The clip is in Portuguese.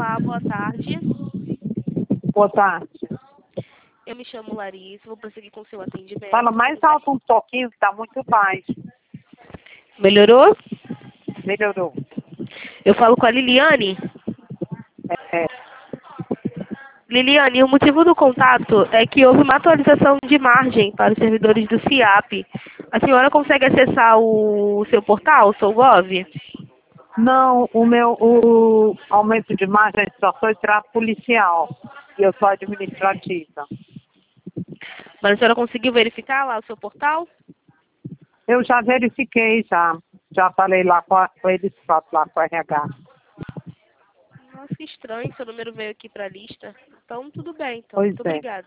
Olá, boa tarde. Boa tarde. Eu me chamo Larissa, vou prosseguir com o seu atendimento. Fala mais alto um pouquinho, que está muito baixo. Melhorou? Melhorou. Eu falo com a Liliane. É. Liliane, o motivo do contato é que houve uma atualização de margem para os servidores do CIAP. A senhora consegue acessar o seu portal, o seu Gov? Não, o aumento de margem só foi para policial. E eu sou administrativa. Mas a senhora conseguiu verificar lá o seu portal? Eu já verifiquei, já. Já falei lá com eles próprios, lá com o RH. Nossa, que estranho, seu número veio aqui para a lista. Então, tudo bem, então. Pois Muito é. obrigada.